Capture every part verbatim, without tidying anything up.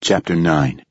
Chapter nine.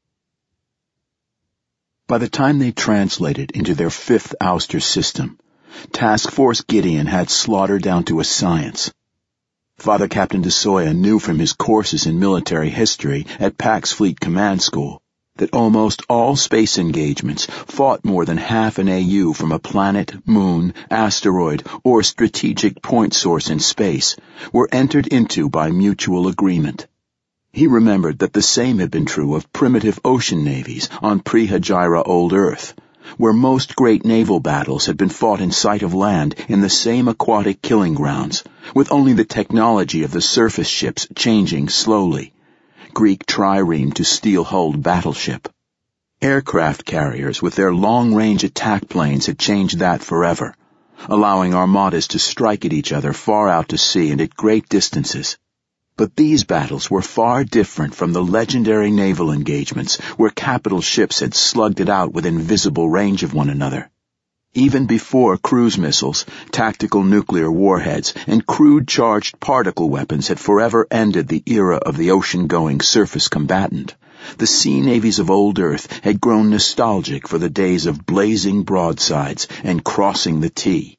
By the time they translated into their fifth ouster system, Task Force Gideon had slaughter down to a science. Father Captain DeSoya knew from his courses in military history at Pax Fleet Command School that almost all space engagements fought more than half an A U from a planet, moon, asteroid, or strategic point source in space were entered into by mutual agreement. He remembered that the same had been true of primitive ocean navies on pre-Hejira Old Earth, where most great naval battles had been fought in sight of land in the same aquatic killing grounds, with only the technology of the surface ships changing slowly. Greek trireme to steel-hulled battleship. Aircraft carriers with their long-range attack planes had changed that forever, allowing armadas to strike at each other far out to sea and at great distances. But these battles were far different from the legendary naval engagements where capital ships had slugged it out within visible range of one another. Even before cruise missiles, tactical nuclear warheads, and crude-charged particle weapons had forever ended the era of the ocean-going surface combatant, the sea navies of old Earth had grown nostalgic for the days of blazing broadsides and crossing the T.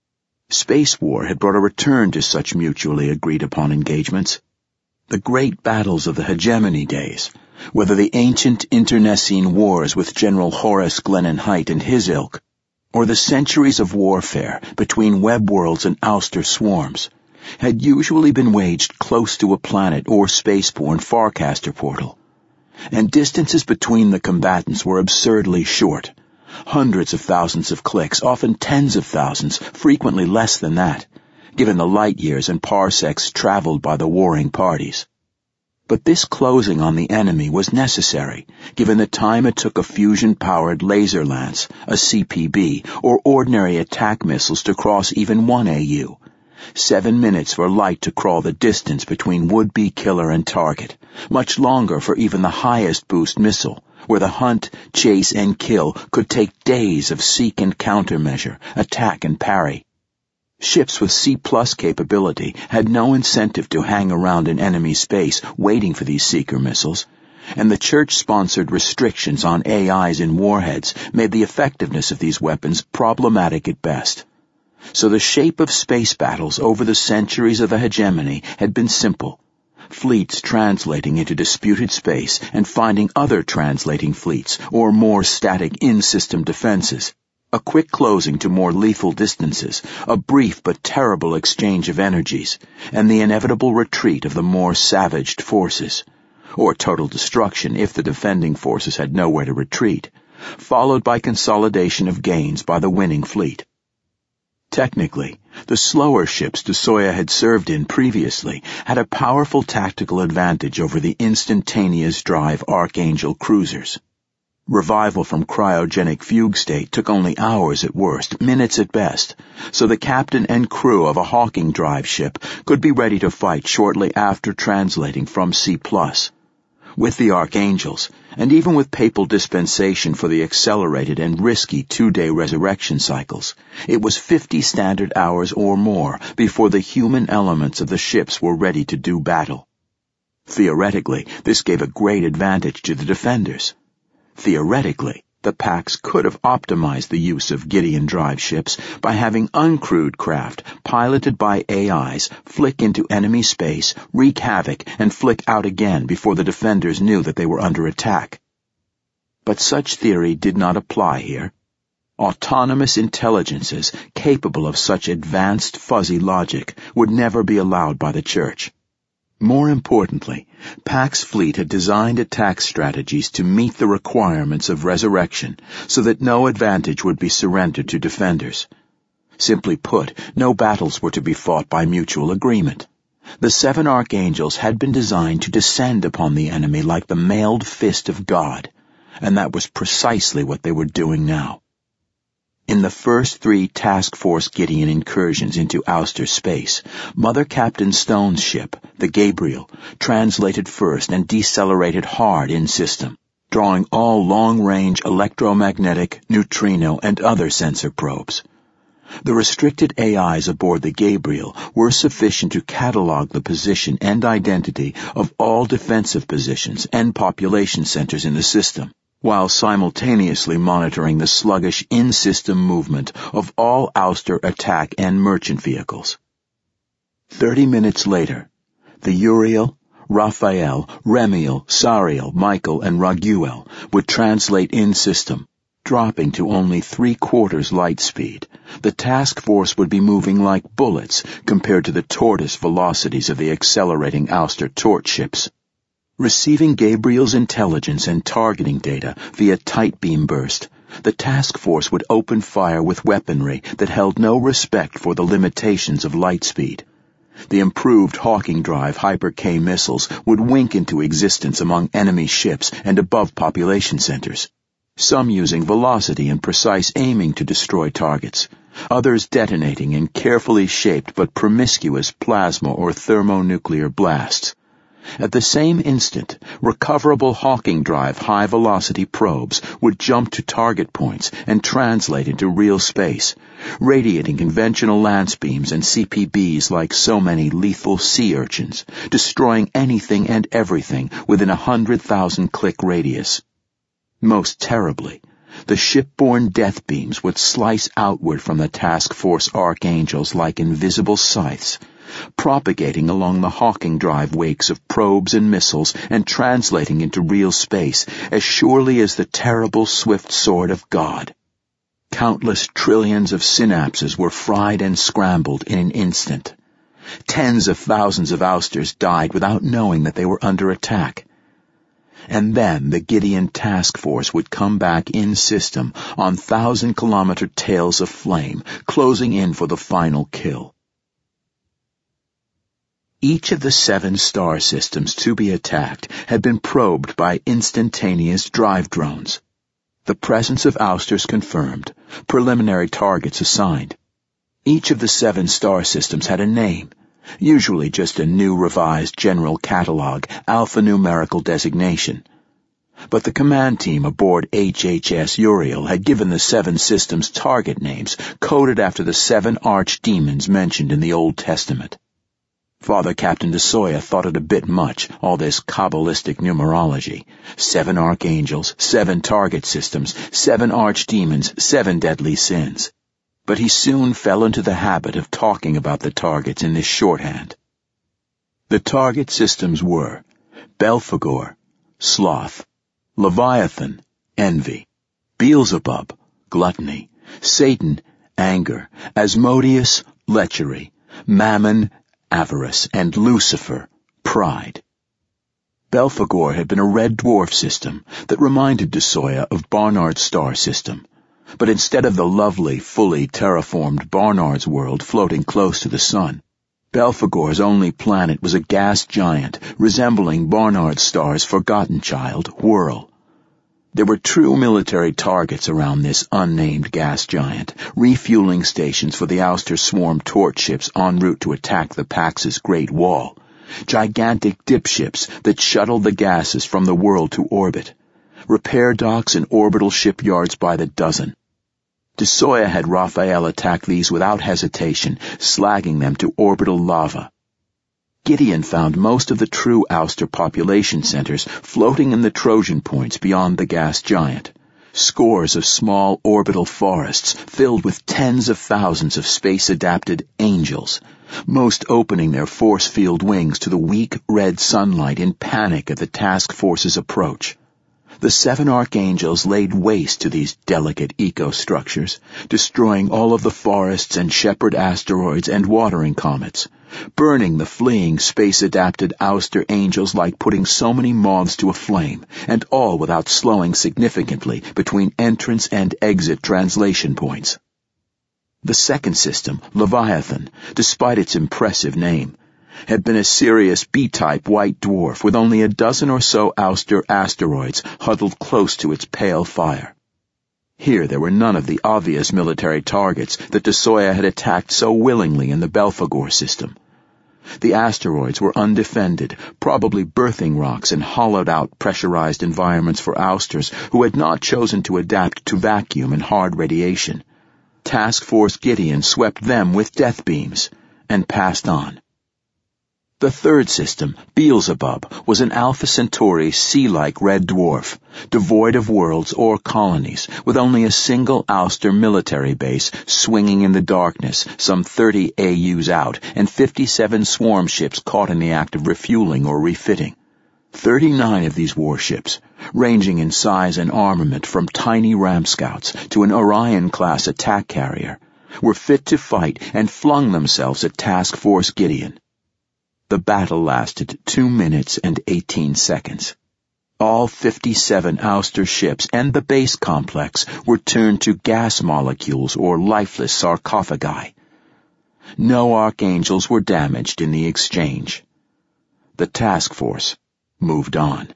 Space war had brought a return to such mutually agreed-upon engagements. The great battles of the hegemony days, whether the ancient internecine wars with General Horace Glennon Height and his ilk, or the centuries of warfare between web worlds and ouster swarms, had usually been waged close to a planet or spaceborne Farcaster portal, and distances between the combatants were absurdly short. Hundreds of thousands of clicks, often tens of thousands, frequently less than that, given the light years and parsecs traveled by the warring parties. But this closing on the enemy was necessary, given the time it took a fusion-powered laser lance, a C P B, or ordinary attack missiles to cross even one A U. Seven minutes for light to crawl the distance between would-be killer and target, much longer for even the highest boost missile, where the hunt, chase, and kill could take days of seek and countermeasure, attack and parry. Ships with C plus capability had no incentive to hang around in enemy space waiting for these seeker missiles, and the church-sponsored restrictions on A Is in warheads made the effectiveness of these weapons problematic at best. So the shape of space battles over the centuries of the hegemony had been simple. Fleets translating into disputed space and finding other translating fleets or more static in-system defenses, a quick closing to more lethal distances, a brief but terrible exchange of energies, and the inevitable retreat of the more savaged forces, or total destruction if the defending forces had nowhere to retreat, followed by consolidation of gains by the winning fleet. Technically, the slower ships DeSoya had served in previously had a powerful tactical advantage over the instantaneous drive Archangel cruisers. Revival from cryogenic fugue state took only hours at worst, minutes at best, so the captain and crew of a Hawking drive ship could be ready to fight shortly after translating from C plus. With the Archangels, and even with papal dispensation for the accelerated and risky two-day resurrection cycles, it was fifty standard hours or more before the human elements of the ships were ready to do battle. Theoretically, this gave a great advantage to the defenders. Theoretically, the Pax could have optimized the use of Gideon drive ships by having uncrewed craft piloted by A Is flick into enemy space, wreak havoc, and flick out again before the defenders knew that they were under attack. But such theory did not apply here. Autonomous intelligences capable of such advanced fuzzy logic would never be allowed by the Church. More importantly, Pax Fleet had designed attack strategies to meet the requirements of resurrection so that no advantage would be surrendered to defenders. Simply put, no battles were to be fought by mutual agreement. The seven Archangels had been designed to descend upon the enemy like the mailed fist of God, and that was precisely what they were doing now. In the first three Task Force Gideon incursions into ouster space, Mother Captain Stone's ship, the Gabriel, translated first and decelerated hard in system, drawing all long-range electromagnetic, neutrino, and other sensor probes. The restricted A Is aboard the Gabriel were sufficient to catalog the position and identity of all defensive positions and population centers in the system, while simultaneously monitoring the sluggish in-system movement of all ouster attack and merchant vehicles. Thirty minutes later, the Uriel, Raphael, Remiel, Sariel, Michael, and Raguel would translate in-system. Dropping to only three-quarters light speed, the task force would be moving like bullets compared to the tortoise velocities of the accelerating ouster torch ships. Receiving Gabriel's intelligence and targeting data via tight beam burst, the task force would open fire with weaponry that held no respect for the limitations of light speed. The improved Hawking Drive Hyper-K missiles would wink into existence among enemy ships and above population centers, some using velocity and precise aiming to destroy targets, others detonating in carefully shaped but promiscuous plasma or thermonuclear blasts. At the same instant, recoverable Hawking Drive high-velocity probes would jump to target points and translate into real space, radiating conventional lance beams and C P Bs like so many lethal sea urchins, destroying anything and everything within a hundred thousand click radius. Most terribly, the shipborne death beams would slice outward from the task force archangels like invisible scythes, propagating along the Hawking Drive wakes of probes and missiles and translating into real space as surely as the terrible swift sword of God. Countless trillions of synapses were fried and scrambled in an instant. Tens of thousands of ousters died without knowing that they were under attack. And then the Gideon task force would come back in system on thousand-kilometer tails of flame, closing in for the final kill. Each of the seven star systems to be attacked had been probed by instantaneous drive drones. The presence of ousters confirmed, preliminary targets assigned. Each of the seven star systems had a name, usually just a new revised general catalog alphanumerical designation. But the command team aboard H H S Uriel had given the seven systems target names coded after the seven archdemons mentioned in the Old Testament. Father Captain DeSoya thought it a bit much, all this Kabbalistic numerology. Seven archangels, seven target systems, seven archdemons, seven deadly sins. But he soon fell into the habit of talking about the targets in this shorthand. The target systems were Belphegor, Sloth, Leviathan, Envy, Beelzebub, Gluttony, Satan, Anger, Asmodeus, Lechery, Mammon, Avarice, and Lucifer, Pride. Belphegor had been a red dwarf system that reminded DeSoya of Barnard's star system, but instead of the lovely, fully terraformed Barnard's world floating close to the sun, Belphegor's only planet was a gas giant resembling Barnard's star's forgotten child, Whirl. There were true military targets around this unnamed gas giant, refueling stations for the ouster swarm torch ships en route to attack the Pax's Great Wall, gigantic dipships that shuttled the gases from the world to orbit, repair docks and orbital shipyards by the dozen. DeSoya had Raphael attack these without hesitation, slagging them to orbital lava. Gideon found most of the true ouster population centers floating in the Trojan points beyond the gas giant, scores of small orbital forests filled with tens of thousands of space-adapted angels, most opening their force-field wings to the weak red sunlight in panic at the task force's approach. The seven archangels laid waste to these delicate eco-structures, destroying all of the forests and shepherd asteroids and watering comets, burning the fleeing space-adapted ouster angels like putting so many moths to a flame, and all without slowing significantly between entrance and exit translation points. The second system, Leviathan, despite its impressive name, had been a serious B-type white dwarf with only a dozen or so ouster asteroids huddled close to its pale fire. Here there were none of the obvious military targets that DeSoya had attacked so willingly in the Belphegor system. The asteroids were undefended, probably birthing rocks and hollowed-out pressurized environments for ousters who had not chosen to adapt to vacuum and hard radiation. Task Force Gideon swept them with death beams and passed on. The third system, Beelzebub, was an Alpha Centauri sea-like red dwarf, devoid of worlds or colonies, with only a single ouster military base swinging in the darkness some thirty A Us out and fifty-seven swarm ships caught in the act of refueling or refitting. Thirty-nine of these warships, ranging in size and armament from tiny ram scouts to an Orion-class attack carrier, were fit to fight and flung themselves at Task Force Gideon. The battle lasted two minutes and eighteen seconds. All fifty-seven ouster ships and the base complex were turned to gas molecules or lifeless sarcophagi. No Archangels were damaged in the exchange. The task force moved on.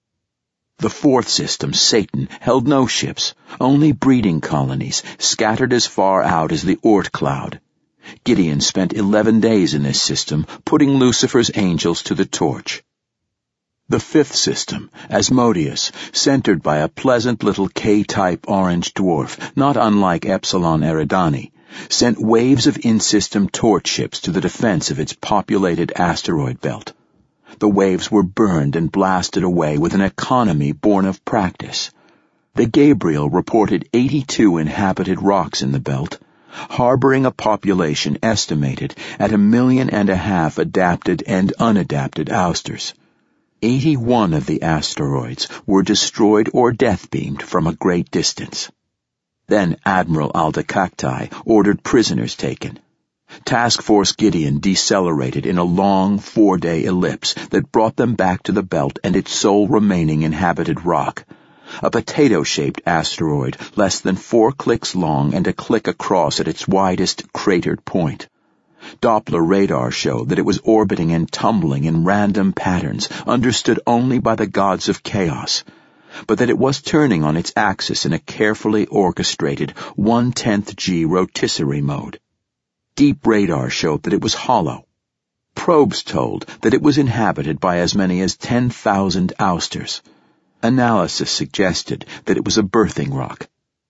The fourth system, Satan, held no ships, only breeding colonies, scattered as far out as the Oort cloud. Gideon spent eleven days in this system, putting Lucifer's angels to the torch. The fifth system, Asmodeus, centered by a pleasant little K-type orange dwarf, not unlike Epsilon Eridani, sent waves of in-system torch ships to the defense of its populated asteroid belt. The waves were burned and blasted away with an economy born of practice. The Gabriel reported eighty-two inhabited rocks in the belt, harboring a population estimated at a million and a half adapted and unadapted ousters. Eighty-one of the asteroids were destroyed or death-beamed from a great distance. Then Admiral Aldacacti ordered prisoners taken. Task Force Gideon decelerated in a long four-day ellipse that brought them back to the belt and its sole remaining inhabited rock, a potato-shaped asteroid less than four clicks long and a click across at its widest cratered point. Doppler radar showed that it was orbiting and tumbling in random patterns understood only by the gods of chaos, but that it was turning on its axis in a carefully orchestrated one-tenth G rotisserie mode. Deep radar showed that it was hollow. Probes told that it was inhabited by as many as ten thousand ousters. Analysis suggested that it was a birthing rock.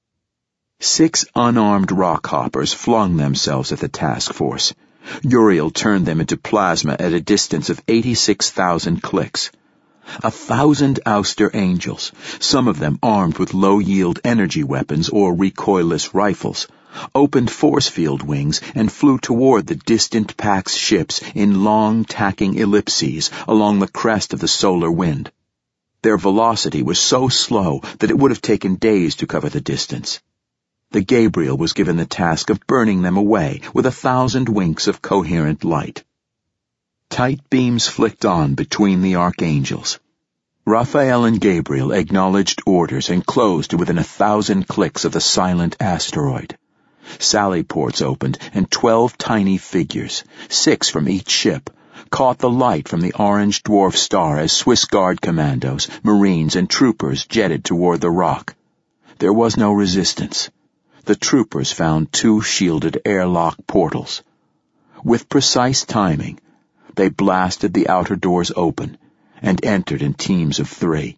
Six unarmed rock hoppers flung themselves at the task force. Uriel turned them into plasma at a distance of eighty-six thousand clicks. A thousand ouster angels, some of them armed with low-yield energy weapons or recoilless rifles, opened force field wings and flew toward the distant Pax ships in long tacking ellipses along the crest of the solar wind. Their velocity was so slow that it would have taken days to cover the distance. The Gabriel was given the task of burning them away with a thousand winks of coherent light. Tight beams flicked on between the archangels. Raphael and Gabriel acknowledged orders and closed to within a thousand clicks of the silent asteroid. Sally ports opened and twelve tiny figures, six from each ship, caught the light from the orange dwarf star as Swiss Guard commandos, Marines, and troopers jetted toward the rock. There was no resistance. The troopers found two shielded airlock portals. With precise timing, they blasted the outer doors open and entered in teams of three.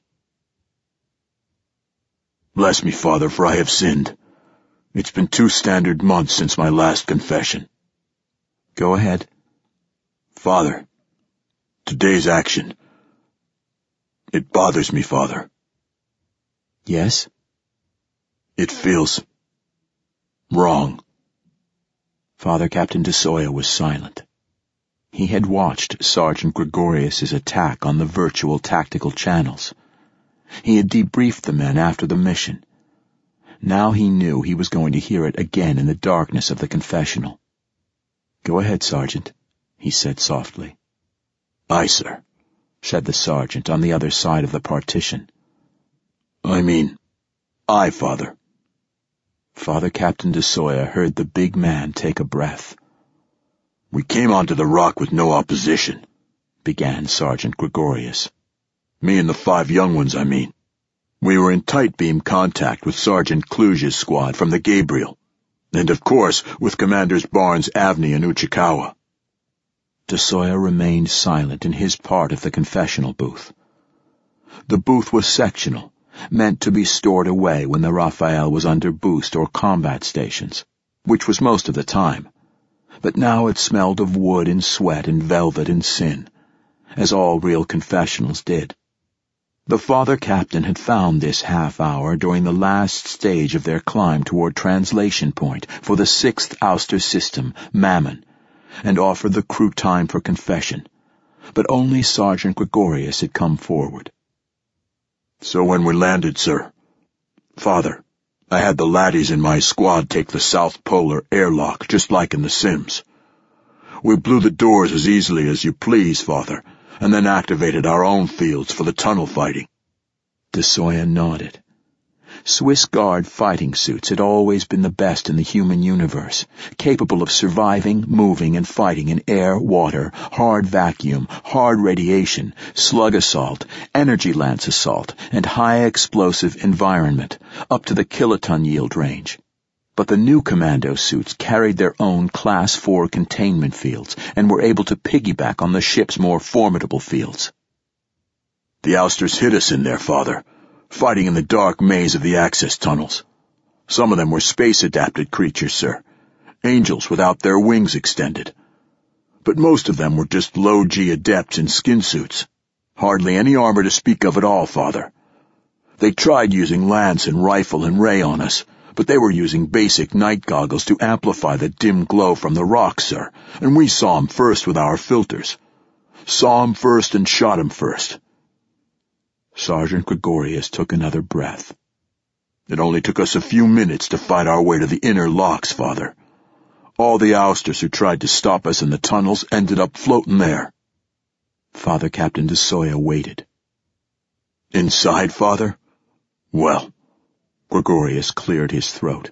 Bless me, Father, for I have sinned. It's been two standard months since my last confession. Go ahead. Father, today's action. It bothers me, Father. Yes? It feels wrong. Father Captain DeSoya was silent. He had watched Sergeant Gregorius's attack on the virtual tactical channels. He had debriefed the men after the mission. Now he knew he was going to hear it again in the darkness of the confessional. Go ahead, Sergeant, he said softly. Aye, sir, said the sergeant on the other side of the partition. I mean, aye, Father. Father Captain DeSoya heard the big man take a breath. We came onto the rock with no opposition, began Sergeant Gregorius. Me and the five young ones, I mean. We were in tight beam contact with Sergeant Kluge's squad from the Gabriel, and of course with Commanders Barnes, Avni, and Uchikawa. DeSoya remained silent in his part of the confessional booth. The booth was sectional, meant to be stored away when the Raphael was under boost or combat stations. which was most of the time. But now it smelled of wood and sweat and velvet and sin, as all real confessionals did. The father captain had found this half hour during the last stage of their climb toward translation point for the sixth ouster system, Mammon, and offered the crew time for confession, but only Sergeant Gregorius had come forward. So when we landed, sir, Father, I had the laddies in my squad take the South Polar airlock just like in The Sims. We blew the doors as easily as you please, Father, and then activated our own fields for the tunnel fighting. DeSoya nodded. Swiss Guard fighting suits had always been the best in the human universe, capable of surviving, moving, and fighting in air, water, hard vacuum, hard radiation, slug assault, energy lance assault, and high-explosive environment, up to the kiloton yield range. But the new commando suits carried their own Class four containment fields and were able to piggyback on the ship's more formidable fields. The ousters hid us in there, Father, fighting in the dark maze of the access tunnels. Some of them were space-adapted creatures, sir, angels without their wings extended. But most of them were just low-G adepts in skin suits. Hardly any armor to speak of at all, Father. They tried using lance and rifle and ray on us, but they were using basic night goggles to amplify the dim glow from the rocks, sir, and we saw 'em first with our filters. Saw 'em first and shot 'em first. Sergeant Gregorius took another breath. It only took us a few minutes to fight our way to the inner locks, Father. All the ousters who tried to stop us in the tunnels ended up floating there. Father Captain DeSoya waited. Inside, Father? Well, Gregorius cleared his throat.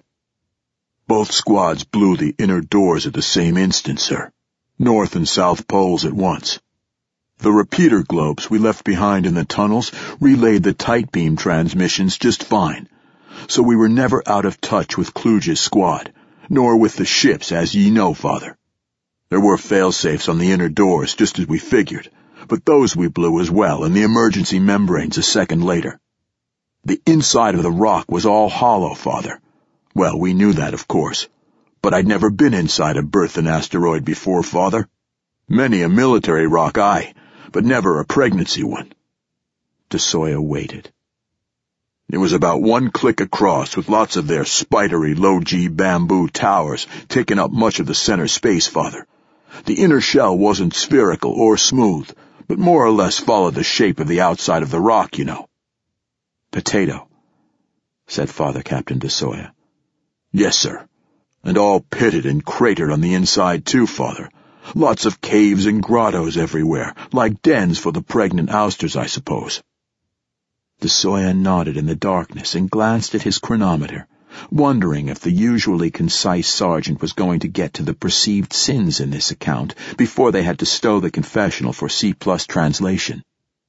Both squads blew the inner doors at the same instant, sir. North and South poles at once. The repeater globes we left behind in the tunnels relayed the tight beam transmissions just fine, so we were never out of touch with Kluge's squad, nor with the ships, as ye know, Father. There were fail-safes on the inner doors, just as we figured, but those we blew as well, and the emergency membranes a second later. The inside of the rock was all hollow, Father. Well, we knew that, of course, but I'd never been inside a Berthan asteroid before, Father. Many a military rock, aye, but never a pregnancy one. DeSoya waited. It was about one click across, with lots of their spidery low-G bamboo towers taking up much of the center space, Father. The inner shell wasn't spherical or smooth, but more or less followed the shape of the outside of the rock, you know. Potato, said Father Captain DeSoya. Yes, sir. And all pitted and cratered on the inside, too, Father. Lots of caves and grottos everywhere, like dens for the pregnant ousters, I suppose. DeSoya nodded in the darkness and glanced at his chronometer, wondering if the usually concise sergeant was going to get to the perceived sins in this account before they had to stow the confessional for C plus translation.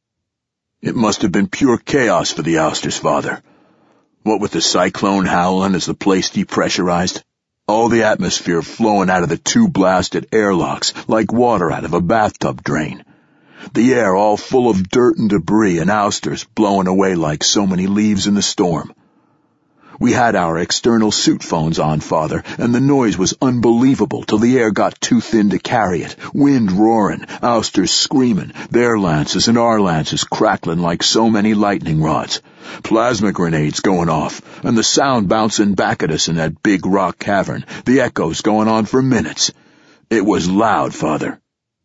It must have been pure chaos for the ousters, Father. What with the cyclone howling as the place depressurized, all the atmosphere flowing out of the two blasted airlocks like water out of a bathtub drain. The air all full of dirt and debris and ousters blowing away like so many leaves in the storm. We had our external suit phones on, Father, and the noise was unbelievable till the air got too thin to carry it. Wind roaring, ousters screaming, their lances and our lances crackling like so many lightning rods. Plasma grenades going off, and the sound bouncing back at us in that big rock cavern, the echoes going on for minutes. It was loud, Father.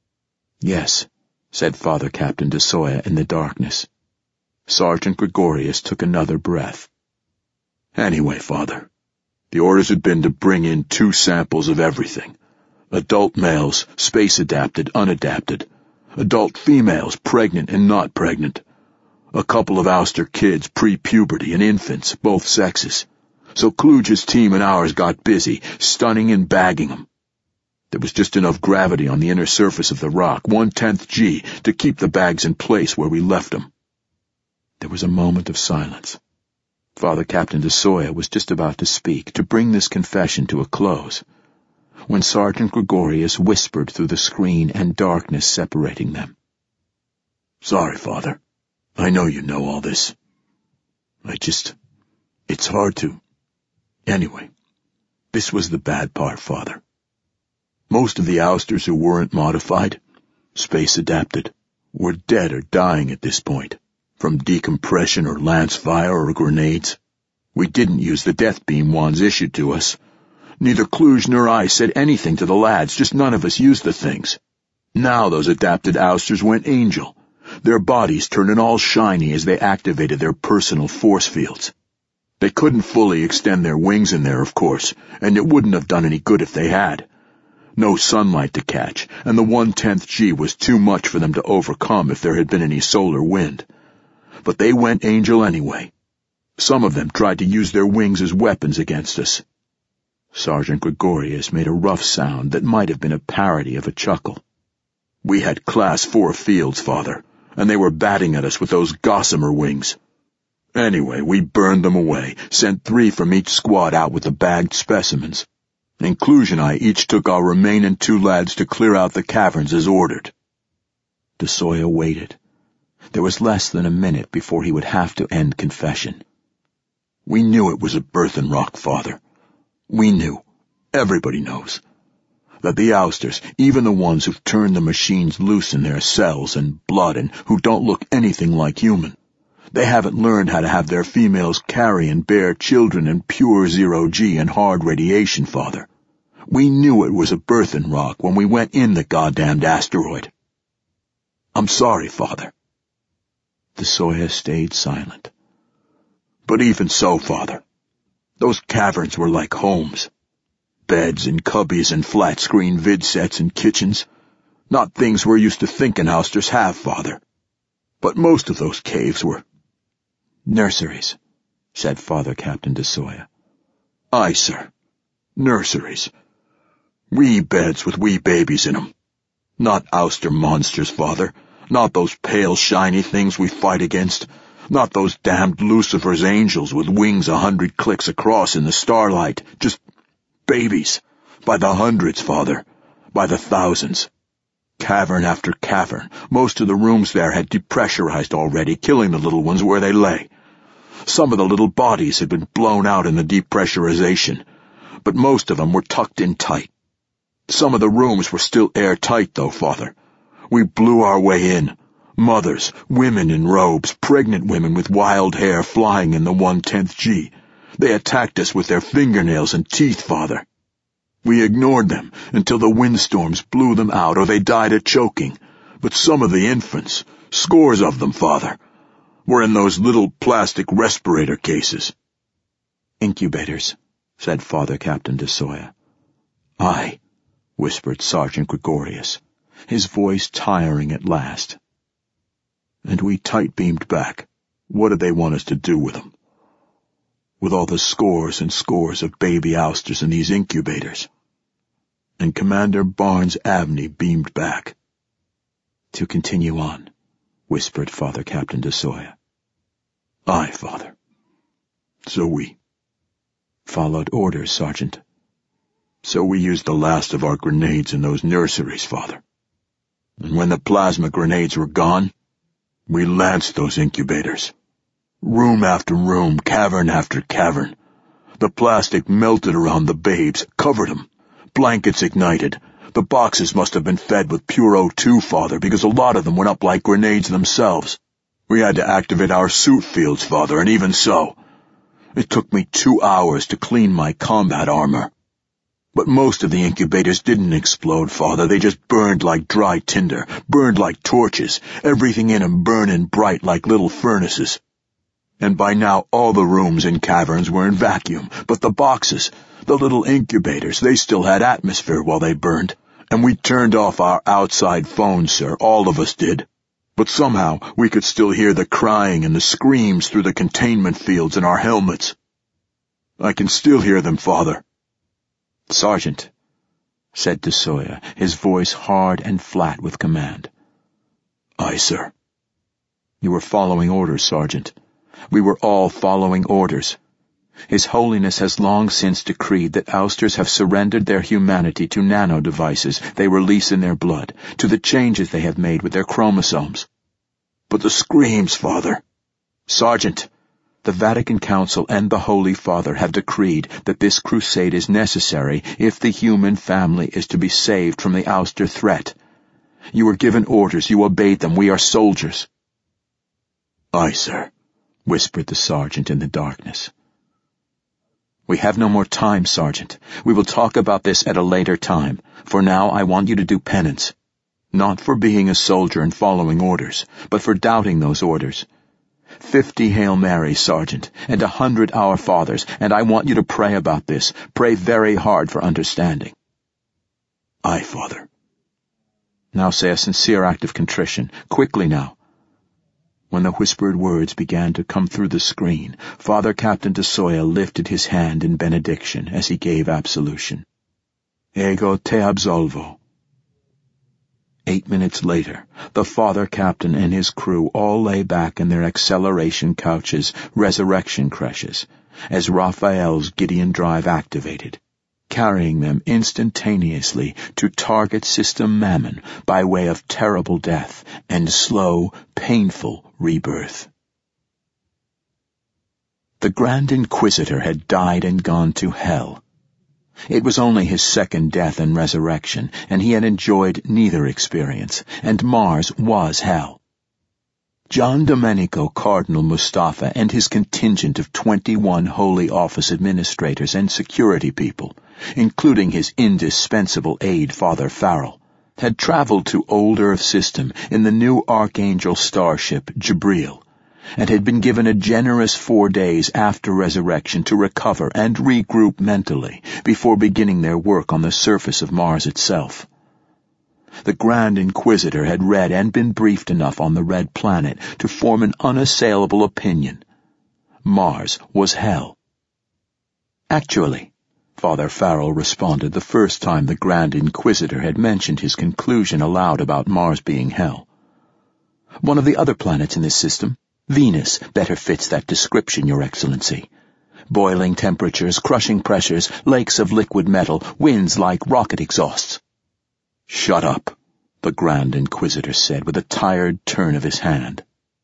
Yes, said Father Captain DeSoya in the darkness. Sergeant Gregorius took another breath. Anyway, Father, the orders had been to bring in two samples of everything. Adult males, space-adapted, unadapted. Adult females, pregnant and not pregnant. A couple of ouster kids, pre-puberty, and infants, both sexes. So Kluge's team and ours got busy, stunning and bagging them. There was just enough gravity on the inner surface of the rock, one-tenth G, to keep the bags in place where we left them. There was a moment of silence. Father Captain DeSoya was just about to speak, to bring this confession to a close, when Sergeant Gregorius whispered through the screen and darkness separating them. Sorry, Father. I know you know all this. I just... It's hard to... Anyway, This was the bad part, Father. Most of the ousters who weren't modified, space-adapted, were dead or dying at this point, from decompression or lance fire or grenades. We didn't use the death beam wands issued to us. Neither Kluge nor I said anything to the lads, just none of us used the things. Now those adapted ousters went angel, their bodies turning all shiny as they activated their personal force fields. They couldn't fully extend their wings in there, of course, and it wouldn't have done any good if they had. No sunlight to catch, and the one-tenth G was too much for them to overcome if there had been any solar wind. But they went angel anyway. Some of them tried to use their wings as weapons against us. Sergeant Gregorius made a rough sound that might have been a parody of a chuckle. We had class four fields, Father, and they were batting at us with those gossamer wings. Anyway, we burned them away, sent three from each squad out with the bagged specimens. And Kluge and I each took our remaining two lads to clear out the caverns as ordered. DeSoya waited. There was less than a minute before he would have to end confession. We knew it was a birthen rock, Father. We knew. Everybody knows. That the ousters, even the ones who've turned the machines loose in their cells and blood and who don't look anything like human, they haven't learned how to have their females carry and bear children in pure zero-G and hard radiation, Father. We knew it was a birthen rock when we went in the goddamned asteroid. I'm sorry, Father. DeSoya stayed silent. But even so, Father, those caverns were like homes. Beds and cubbies and flat-screen vid sets and kitchens. Not things we're used to thinking ousters have, Father. But most of those caves were nurseries, said Father Captain DeSoya. Aye, sir. Nurseries. Wee beds with wee babies in 'em. Not ouster monsters, Father. Not those pale, shiny things we fight against. Not those damned Lucifer's angels with wings a hundred clicks across in the starlight. Just babies. By the hundreds, Father. By the thousands. Cavern after cavern. Most of the rooms there had depressurized already, killing the little ones where they lay. Some of the little bodies had been blown out in the depressurization, but most of them were tucked in tight. Some of the rooms were still airtight, though, Father. We blew our way in. Mothers, women in robes, pregnant women with wild hair flying in the one-tenth G. They attacked us with their fingernails and teeth, Father. We ignored them until the windstorms blew them out or they died of choking. But some of the infants, scores of them, Father, were in those little plastic respirator cases. Incubators, said Father Captain DeSoya. Aye, whispered Sergeant Gregorius, his voice tiring at last. And we tight-beamed back. What did they want us to do with them? With all the scores and scores of baby ousters in these incubators. And Commander Barnes-Abney beamed back. To continue on, whispered Father Captain DeSoya. Aye, Father. So we followed orders, Sergeant. So we used the last of our grenades in those nurseries, Father. And when the plasma grenades were gone, we lanced those incubators. Room after room, cavern after cavern. The plastic melted around the babes, covered them. Blankets ignited. The boxes must have been fed with pure O two, Father, because a lot of them went up like grenades themselves. We had to activate our suit fields, Father, and even so, it took me two hours to clean my combat armor. But most of the incubators didn't explode, Father. They just burned like dry tinder, burned like torches, everything in 'em burning bright like little furnaces. And by now all the rooms in caverns were in vacuum, but the boxes, the little incubators, they still had atmosphere while they burned. And we turned off our outside phones, sir, all of us did. But somehow we could still hear the crying and the screams through the containment fields in our helmets. I can still hear them, Father. Sergeant, said DeSoya, his voice hard and flat with command. Aye, sir. You were following orders, Sergeant. We were all following orders. His Holiness has long since decreed that ousters have surrendered their humanity to nano-devices they release in their blood, to the changes they have made with their chromosomes. But the screams, Father. Sergeant, The Vatican Council and the Holy Father have decreed that this crusade is necessary if the human family is to be saved from the ouster threat. You were given orders. You obeyed them. We are soldiers." "Aye, sir," whispered the sergeant in the darkness. "We have no more time, Sergeant. We will talk about this at a later time. For now, I want you to do penance. Not for being a soldier and following orders, but for doubting those orders. Fifty Hail Marys, Sergeant, and a hundred Our Fathers, and I want you to pray about this. Pray very hard for understanding." "Aye, Father." "Now say a sincere act of contrition. Quickly now." When the whispered words began to come through the screen, Father Captain DeSoya lifted his hand in benediction as he gave absolution. "Ego te absolvo." Eight minutes later, the Father Captain and his crew all lay back in their acceleration couches, resurrection creches, as Raphael's Gideon Drive activated, carrying them instantaneously to target system Mammon by way of terrible death and slow, painful rebirth. The Grand Inquisitor had died and gone to hell. It was only his second death and resurrection, and he had enjoyed neither experience, and Mars was hell. John Domenico Cardinal Mustafa and his contingent of twenty-one Holy Office administrators and security people, including his indispensable aide Father Farrell, had traveled to Old Earth System in the new Archangel starship Jibril, and had been given a generous four days after resurrection to recover and regroup mentally before beginning their work on the surface of Mars itself. The Grand Inquisitor had read and been briefed enough on the Red Planet to form an unassailable opinion. Mars was hell. "Actually," Father Farrell responded the first time the Grand Inquisitor had mentioned his conclusion aloud about Mars being hell, "one of the other planets in this system, Venus, better fits that description, Your Excellency. Boiling temperatures, crushing pressures, lakes of liquid metal, winds like rocket exhausts." "Shut up," the Grand Inquisitor said with a tired turn of his hand.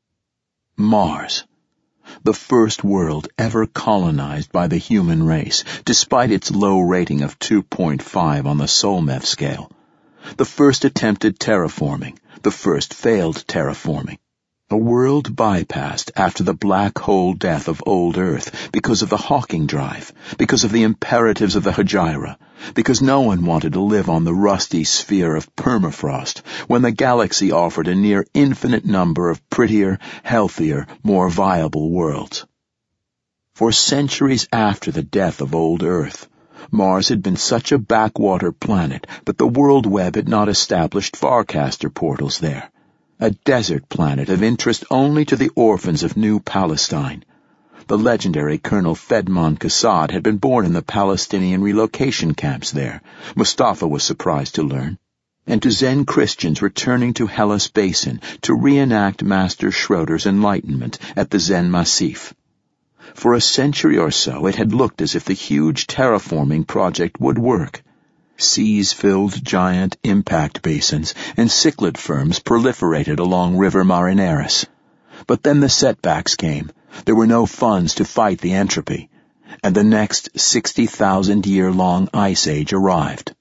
Mars, the first world ever colonized by the human race, despite its low rating of two point five on the Solmev scale. The first attempted terraforming, the first failed terraforming. A world bypassed after the black hole death of old Earth because of the Hawking drive, because of the imperatives of the Hejira, because no one wanted to live on the rusty sphere of permafrost when the galaxy offered a near infinite number of prettier, healthier, more viable worlds. For centuries after the death of old Earth, Mars had been such a backwater planet that the World Web had not established Farcaster portals there. A desert planet of interest only to the orphans of New Palestine. The legendary Colonel Fedman Kassad had been born in the Palestinian relocation camps there, Mustafa was surprised to learn, and to Zen Christians returning to Hellas Basin to reenact Master Schroeder's enlightenment at the Zen Massif. For a century or so it had looked as if the huge terraforming project would work. Seas-filled giant impact basins and cichlid firms proliferated along River Marineris. But then the setbacks came. There were no funds to fight the entropy, and the next sixty thousand year long ice age arrived.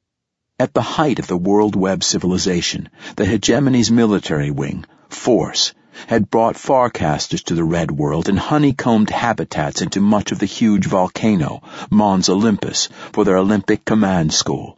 At the height of the World Web civilization, the hegemony's military wing, Force, had brought Farcasters to the Red World and honeycombed habitats into much of the huge volcano, Mons Olympus, for their Olympic command school.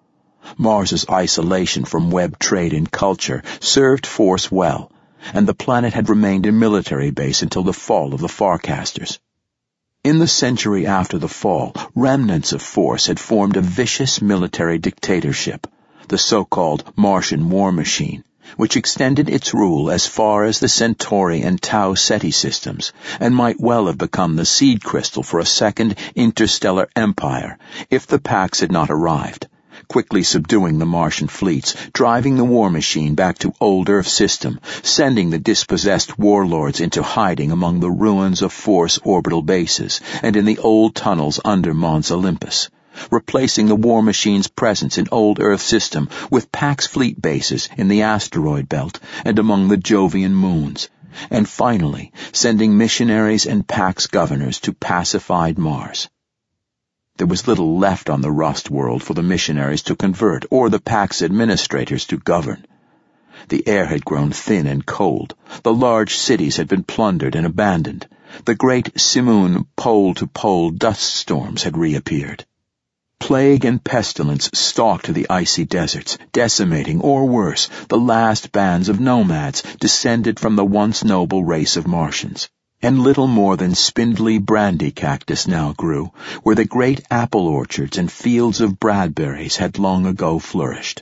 Mars's isolation from web trade and culture served Force well, and the planet had remained a military base until the fall of the Farcasters. In the century after the fall, remnants of Force had formed a vicious military dictatorship, the so-called Martian War Machine, which extended its rule as far as the Centauri and Tau Ceti systems, and might well have become the seed crystal for a second interstellar empire if the Pax had not arrived, quickly subduing the Martian fleets, driving the war machine back to Old Earth System, sending the dispossessed warlords into hiding among the ruins of Force orbital bases and in the old tunnels under Mons Olympus, replacing the war machine's presence in Old Earth System with Pax fleet bases in the asteroid belt and among the Jovian moons, and finally sending missionaries and Pax governors to pacified Mars. There was little left on the Rust world for the missionaries to convert or the Pax administrators to govern. The air had grown thin and cold. The large cities had been plundered and abandoned. The great simoon pole-to-pole dust storms had reappeared. Plague and pestilence stalked the icy deserts, decimating, or worse, the last bands of nomads descended from the once noble race of Martians. And little more than spindly brandy cactus now grew, where the great apple orchards and fields of bradberries had long ago flourished.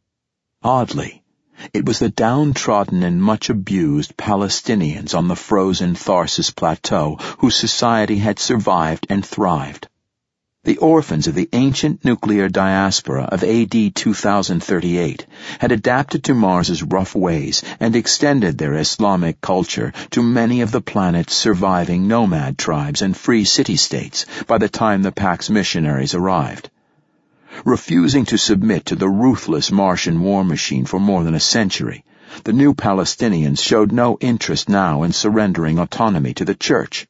Oddly, it was the downtrodden and much abused Palestinians on the frozen Tharsis Plateau whose society had survived and thrived. The orphans of the ancient nuclear diaspora of A D two thousand thirty-eight had adapted to Mars's rough ways and extended their Islamic culture to many of the planet's surviving nomad tribes and free city-states by the time the Pax missionaries arrived. Refusing to submit to the ruthless Martian war machine for more than a century, the new Palestinians showed no interest now in surrendering autonomy to the Church.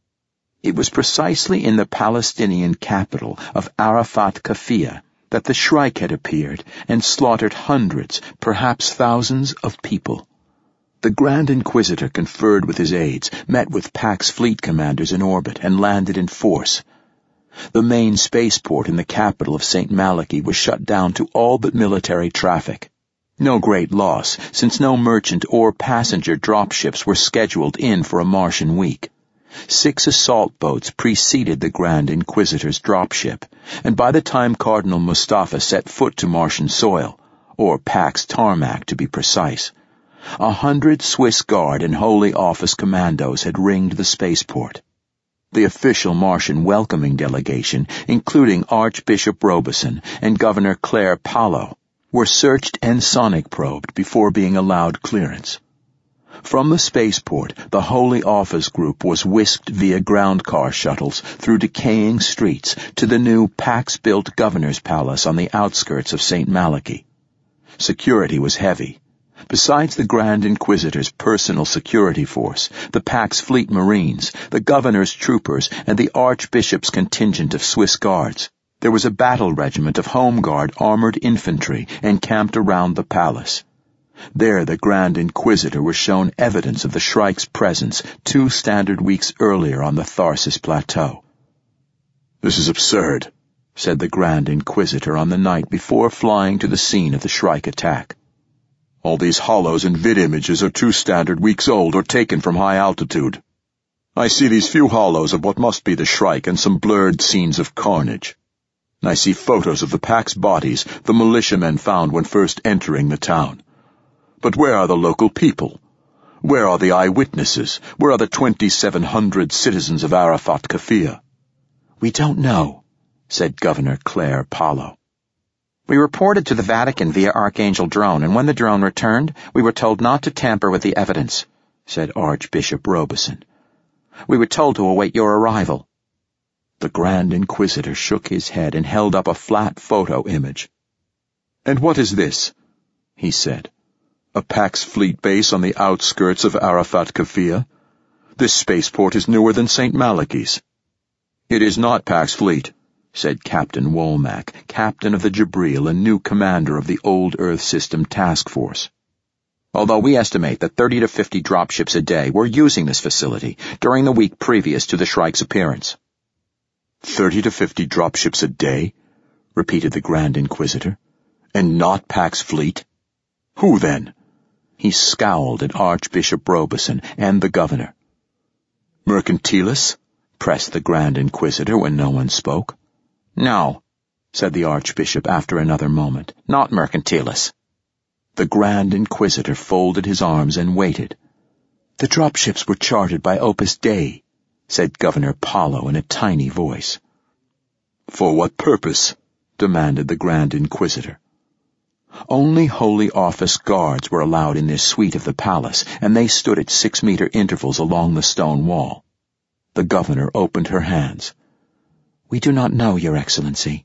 It was precisely in the Palestinian capital of Arafat Kafia that the Shrike had appeared and slaughtered hundreds, perhaps thousands of people. The Grand Inquisitor conferred with his aides, met with Pax fleet commanders in orbit, and landed in force. The main spaceport in the capital of Saint Malachy was shut down to all but military traffic. No great loss, since no merchant or passenger dropships were scheduled in for a Martian week. Six assault boats preceded the Grand Inquisitor's dropship, and by the time Cardinal Mustafa set foot to Martian soil, or Pax tarmac to be precise, a hundred Swiss Guard and Holy Office commandos had ringed the spaceport. The official Martian welcoming delegation, including Archbishop Robeson and Governor Claire Palo, were searched and sonic probed before being allowed clearance. From the spaceport, the Holy Office group was whisked via ground car shuttles through decaying streets to the new Pax-built Governor's Palace on the outskirts of Saint Malachy. Security was heavy. Besides the Grand Inquisitor's personal security force, the Pax Fleet Marines, the Governor's troopers, and the Archbishop's contingent of Swiss Guards, there was a battle regiment of Home Guard armored infantry encamped around the palace. There the Grand Inquisitor was shown evidence of the Shrike's presence two standard weeks earlier on the Tharsis Plateau. "This is absurd," said the Grand Inquisitor on the night before flying to the scene of the Shrike attack. "All these hollows and vid images are two standard weeks old or taken from high altitude. I see these few hollows of what must be the Shrike and some blurred scenes of carnage. I see photos of the Pax bodies the militiamen found when first entering the town. But where are the local people? Where are the eyewitnesses? Where are the twenty-seven hundred citizens of Arafat Kafia?" "We don't know," said Governor Claire Palo. "We reported to the Vatican via Archangel drone, and when the drone returned, we were told not to tamper with the evidence," said Archbishop Robeson. "We were told to await your arrival." The Grand Inquisitor shook his head and held up a flat photo image. "And what is this?" he said. "A Pax fleet base on the outskirts of Arafat Kafia? This spaceport is newer than Saint Malachy's." "It is not Pax fleet," said Captain Womack, captain of the Jabril and new commander of the Old Earth System Task Force. "Although we estimate that thirty to fifty dropships a day were using this facility during the week previous to the Shrike's appearance." Thirty to fifty dropships a day?" repeated the Grand Inquisitor. "And not Pax fleet? Who then?" He scowled at Archbishop Robeson and the governor. "Mercantilis?" pressed the Grand Inquisitor when no one spoke. "No," said the Archbishop after another moment. "Not Mercantilis." The Grand Inquisitor folded his arms and waited. "The dropships were chartered by Opus Dei," said Governor Palo in a tiny voice. "For what purpose?" demanded the Grand Inquisitor. Only Holy Office guards were allowed in this suite of the palace, and they stood at six-meter intervals along the stone wall. The governor opened her hands. "We do not know, Your Excellency."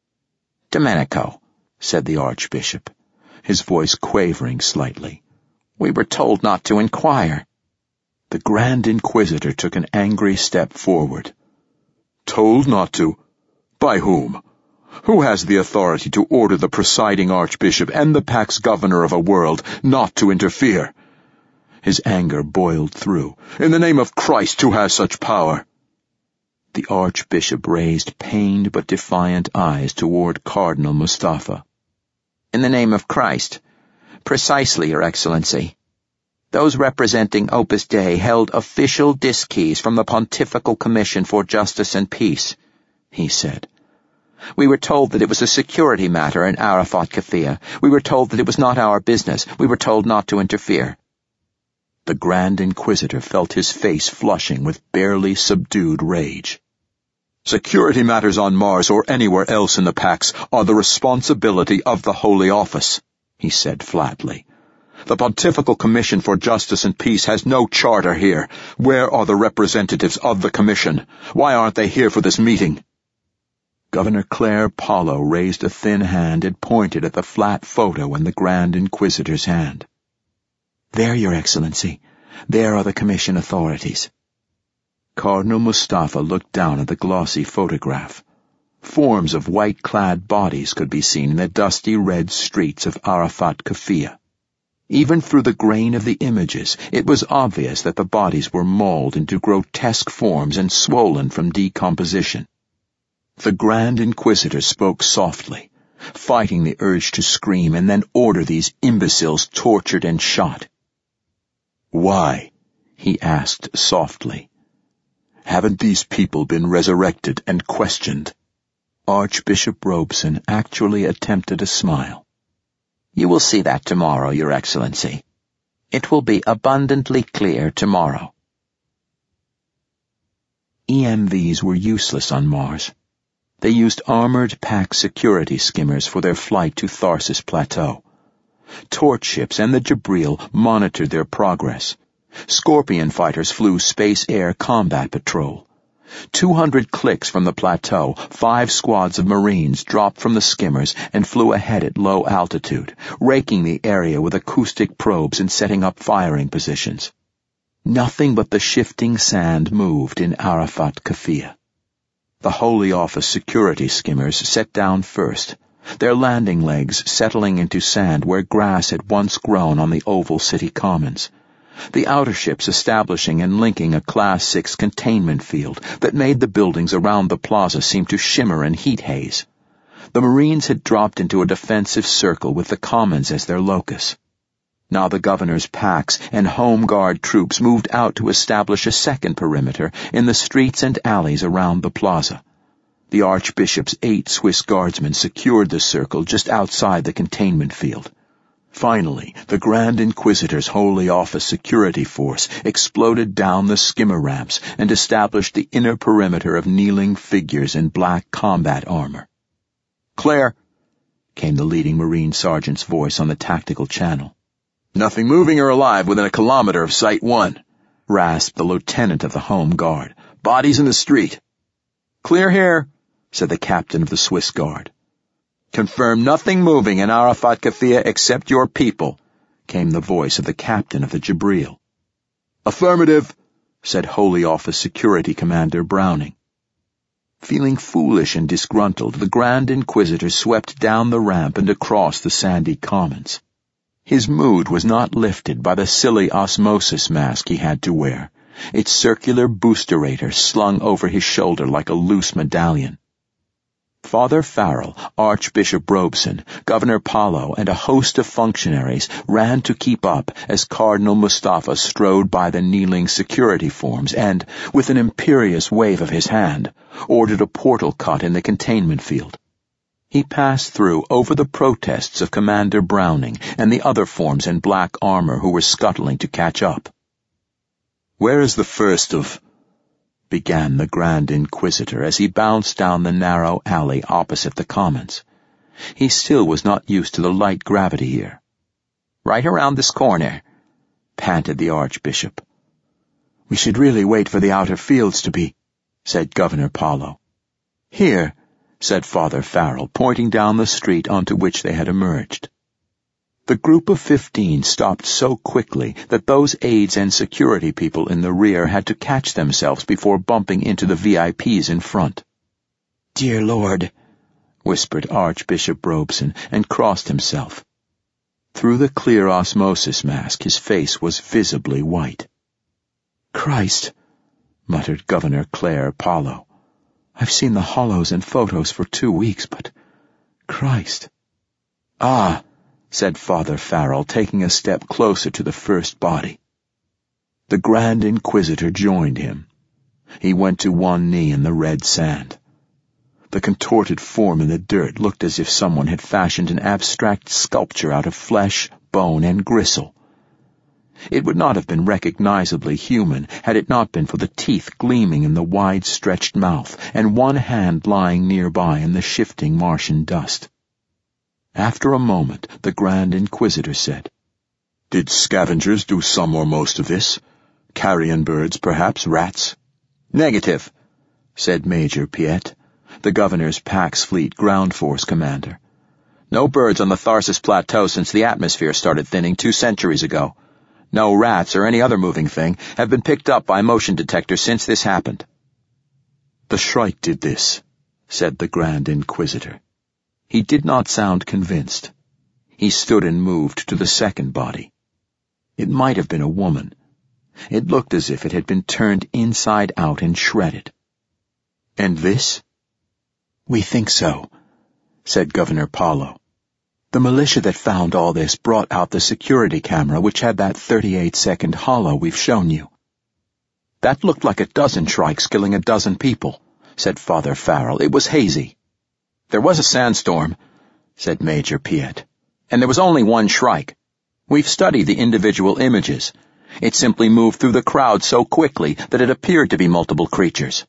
"Domenico," said the Archbishop, his voice quavering slightly, We were told not to inquire. The Grand Inquisitor took an angry step forward. Told not to? By whom? Who has the authority to order the presiding archbishop and the Pax Governor of a world not to interfere? His anger boiled through. In the name of Christ, who has such power? The archbishop raised pained but defiant eyes toward Cardinal Mustafa. In the name of Christ. Precisely, Your Excellency. Those representing Opus Dei held official diskeys from the Pontifical Commission for Justice and Peace, he said. We were told that it was a security matter in Arafat Kafia. We were told that it was not our business. We were told not to interfere. The Grand Inquisitor felt his face flushing with barely subdued rage. Security matters on Mars or anywhere else in the Pax are the responsibility of the Holy Office, he said flatly. The Pontifical Commission for Justice and Peace has no charter here. Where are the representatives of the Commission? Why aren't they here for this meeting? Governor Claire Paulo raised a thin hand and pointed at the flat photo in the Grand Inquisitor's hand. There, Your Excellency. There are the Commission authorities. Cardinal Mustafa looked down at the glossy photograph. Forms of white-clad bodies could be seen in the dusty red streets of Arafat Kafia. Even through the grain of the images, it was obvious that the bodies were mauled into grotesque forms and swollen from decomposition. The Grand Inquisitor spoke softly, fighting the urge to scream and then order these imbeciles tortured and shot. Why? He asked softly. Haven't these people been resurrected and questioned? Archbishop Robeson actually attempted a smile. You will see that tomorrow, Your Excellency. It will be abundantly clear tomorrow. E M Vs were useless on Mars. They used armored Pax security skimmers for their flight to Tharsis Plateau. Torch ships and the Jibril monitored their progress. Scorpion fighters flew space-air combat patrol. Two hundred clicks from the plateau, five squads of Marines dropped from the skimmers and flew ahead at low altitude, raking the area with acoustic probes and setting up firing positions. Nothing but the shifting sand moved in Arafat Kafia. The Holy Office security skimmers set down first, their landing legs settling into sand where grass had once grown on the oval city commons. The outer ships establishing and linking a Class six containment field that made the buildings around the plaza seem to shimmer in heat haze. The Marines had dropped into a defensive circle with the commons as their locus. Now the governor's Pax and Home Guard troops moved out to establish a second perimeter in the streets and alleys around the plaza. The Archbishop's eight Swiss guardsmen secured the circle just outside the containment field. Finally, the Grand Inquisitor's Holy Office security force exploded down the skimmer ramps and established the inner perimeter of kneeling figures in black combat armor. "Claire," came the leading Marine sergeant's voice on the tactical channel. "Nothing moving or alive within a kilometer of Site one, rasped the lieutenant of the Home Guard. "Bodies in the street." "Clear here," said the captain of the Swiss Guard. "Confirm nothing moving in Arafat Kafia except your people," came the voice of the captain of the Jibril. "Affirmative," said Holy Office Security Commander Browning. Feeling foolish and disgruntled, the Grand Inquisitor swept down the ramp and across the sandy commons. His mood was not lifted by the silly osmosis mask he had to wear, its circular boosterator slung over his shoulder like a loose medallion. Father Farrell, Archbishop Robeson, Governor Paulo, and a host of functionaries ran to keep up as Cardinal Mustafa strode by the kneeling security forms and, with an imperious wave of his hand, ordered a portal cut in the containment field. He passed through over the protests of Commander Browning and the other forms in black armor who were scuttling to catch up. "Where is the first of—" began the Grand Inquisitor as he bounced down the narrow alley opposite the commons. He still was not used to the light gravity here. "Right around this corner," panted the Archbishop. "We should really wait for the outer fields to be," said Governor Paulo. "Here," said Father Farrell, pointing down the street onto which they had emerged. The group of fifteen stopped so quickly that those aides and security people in the rear had to catch themselves before bumping into the V I Ps in front. "Dear Lord," whispered Archbishop Robeson, and crossed himself. Through the clear osmosis mask, his face was visibly white. "Christ," muttered Governor Claire Paulo. "I've seen the hollows and photos for two weeks, but Christ." "Ah," said Father Farrell, taking a step closer to the first body. The Grand Inquisitor joined him. He went to one knee in the red sand. The contorted form in the dirt looked as if someone had fashioned an abstract sculpture out of flesh, bone, and gristle. It would not have been recognizably human had it not been for the teeth gleaming in the wide-stretched mouth and one hand lying nearby in the shifting Martian dust. After a moment, the Grand Inquisitor said, "Did scavengers do some or most of this? Carrion birds, perhaps, rats?" "Negative," said Major Piet, the governor's Pax Fleet ground force commander. "No birds on the Tharsis Plateau since the atmosphere started thinning two centuries ago. No rats or any other moving thing have been picked up by motion detectors since this happened." "The Shrike did this," said the Grand Inquisitor. He did not sound convinced. He stood and moved to the second body. It might have been a woman. It looked as if it had been turned inside out and shredded. "And this?" "We think so," said Governor Paulo. "The militia that found all this brought out the security camera which had that thirty-eight second hollow we've shown you." "That looked like a dozen shrikes killing a dozen people," said Father Farrell. "It was hazy." "There was a sandstorm," said Major Piet, "and there was only one shrike. We've studied the individual images. It simply moved through the crowd so quickly that it appeared to be multiple creatures."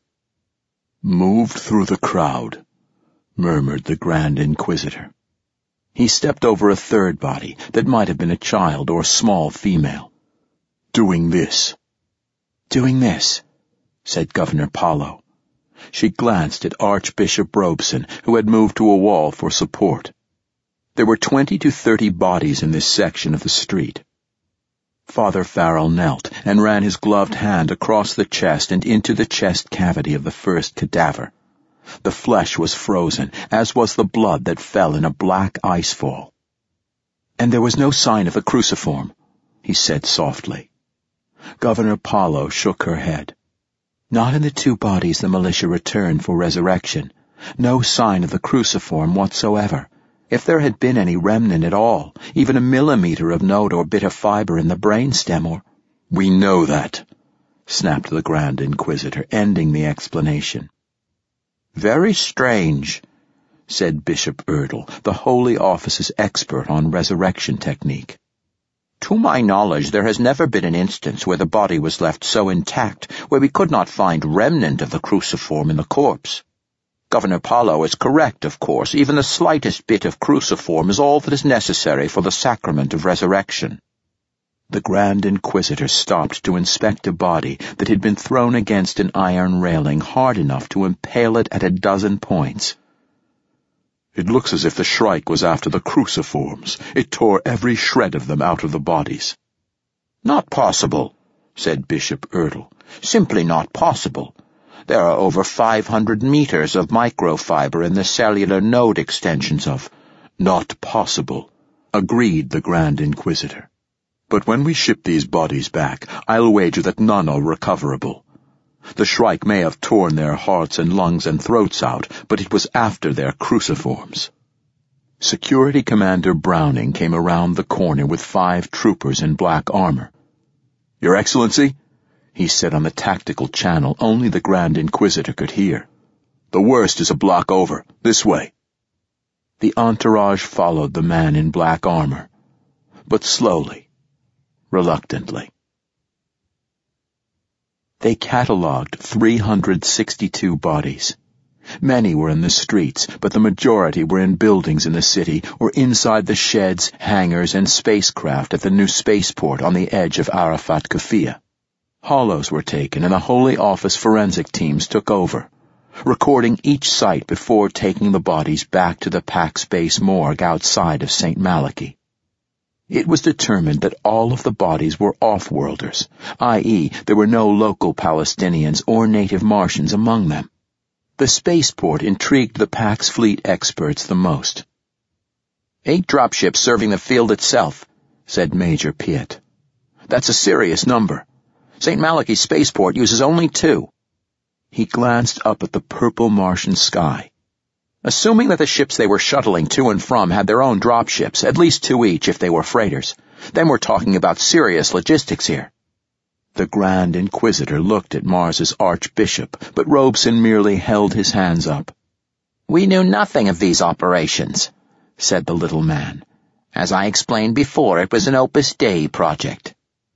"Moved through the crowd," murmured the Grand Inquisitor. He stepped over a third body that might have been a child or small female. "Doing this." "Doing this," said Governor Paulo. She glanced at Archbishop Robeson, who had moved to a wall for support. There were twenty to thirty bodies in this section of the street. Father Farrell knelt and ran his gloved hand across the chest and into the chest cavity of the first cadaver. The flesh was frozen, as was the blood that fell in a black icefall. "And there was no sign of a cruciform," he said softly. Governor Paulo shook her head. "Not in the two bodies the militia returned for resurrection. No sign of the cruciform whatsoever. If there had been any remnant at all, even a millimeter of node or bit of fiber in the brainstem or—" "We know that," snapped the Grand Inquisitor, ending the explanation. "Very strange," said Bishop Erdel, the Holy Office's expert on resurrection technique. "To my knowledge, there has never been an instance where the body was left so intact, where we could not find remnant of the cruciform in the corpse. Governor Paulo is correct, of course. Even the slightest bit of cruciform is all that is necessary for the sacrament of resurrection." The Grand Inquisitor stopped to inspect a body that had been thrown against an iron railing hard enough to impale it at a dozen points. "It looks as if the Shrike was after the cruciforms. It tore every shred of them out of the bodies." "Not possible," said Bishop Erdel. "Simply not possible. There are over five hundred meters of microfiber in the cellular node extensions of—" "Not possible," agreed the Grand Inquisitor. "But when we ship these bodies back, I'll wager that none are recoverable. The Shrike may have torn their hearts and lungs and throats out, but it was after their cruciforms." Security Commander Browning came around the corner with five troopers in black armor. "Your Excellency," he said on the tactical channel only the Grand Inquisitor could hear, "the worst is a block over. This way." The entourage followed the man in black armor, but slowly, reluctantly. They catalogued three hundred sixty-two bodies. Many were in the streets, but the majority were in buildings in the city or inside the sheds, hangars, and spacecraft at the new spaceport on the edge of Arafat Kufiyya. Hollows were taken and the Holy Office forensic teams took over, recording each site before taking the bodies back to the Pax Base morgue outside of Saint Malachy. It was determined that all of the bodies were off-worlders, that is, there were no local Palestinians or native Martians among them. The spaceport intrigued the Pax Fleet experts the most. Eight dropships serving the field itself, said Major Piet. That's a serious number. Saint Malachi's spaceport uses only two. He glanced up at the purple Martian sky. Assuming that the ships they were shuttling to and from had their own dropships, at least two each if they were freighters, then we're talking about serious logistics here. The Grand Inquisitor looked at Mars's Archbishop, but Robeson merely held his hands up. We knew nothing of these operations, said the little man. As I explained before, it was an Opus Dei project.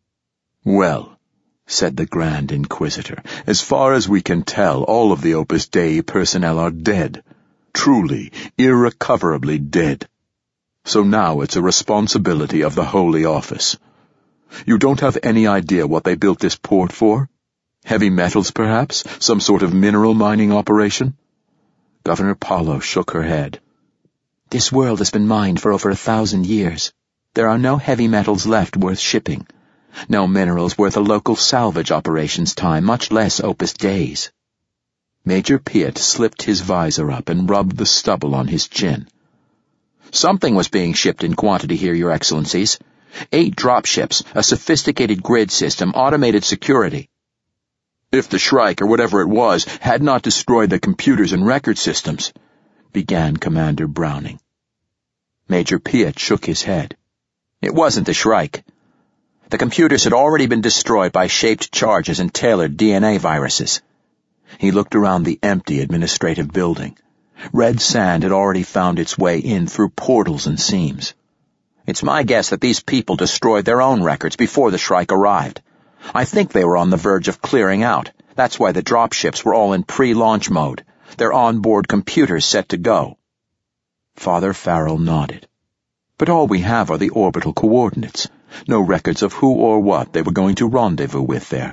Well, said the Grand Inquisitor, as far as we can tell, all of the Opus Dei personnel are dead. Truly, irrecoverably dead. So now it's a responsibility of the Holy Office. You don't have any idea what they built this port for? Heavy metals, perhaps? Some sort of mineral mining operation? Governor Paulo shook her head. This world has been mined for over a thousand years. There are no heavy metals left worth shipping. No minerals worth a local salvage operation's time, much less Opus Dei's. Major Piet slipped his visor up and rubbed the stubble on his chin. Something was being shipped in quantity here, Your Excellencies. Eight dropships, a sophisticated grid system, automated security. If the Shrike, or whatever it was, had not destroyed the computers and record systems, began Commander Browning. Major Piet shook his head. It wasn't the Shrike. The computers had already been destroyed by shaped charges and tailored D N A viruses. He looked around the empty administrative building. Red sand had already found its way in through portals and seams. It's my guess that these people destroyed their own records before the Shrike arrived. I think they were on the verge of clearing out. That's why the dropships were all in pre-launch mode, their onboard computers set to go. Father Farrell nodded. But all we have are the orbital coordinates, no records of who or what they were going to rendezvous with there.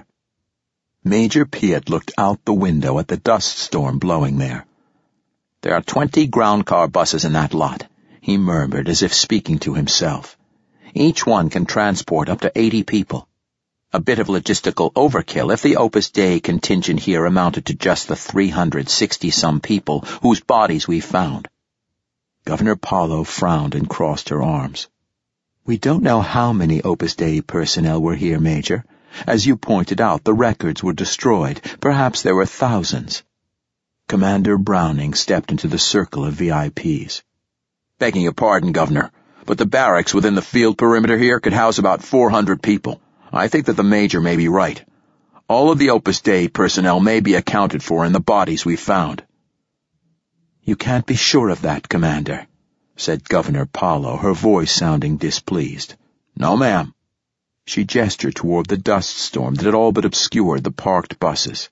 Major Piet looked out the window at the dust storm blowing there. There are twenty ground car buses in that lot, he murmured as if speaking to himself. Each one can transport up to eighty people. A bit of logistical overkill if the Opus Dei contingent here amounted to just the three hundred sixty-some people whose bodies we found. Governor Paulo frowned and crossed her arms. We don't know how many Opus Dei personnel were here, Major. As you pointed out, the records were destroyed. Perhaps there were thousands. Commander Browning stepped into the circle of V I Ps. Begging your pardon, Governor, but the barracks within the field perimeter here could house about four hundred people. I think that the Major may be right. All of the Opus Dei personnel may be accounted for in the bodies we found. You can't be sure of that, Commander, said Governor Paulo, her voice sounding displeased. No, ma'am. She gestured toward the dust storm that had all but obscured the parked buses.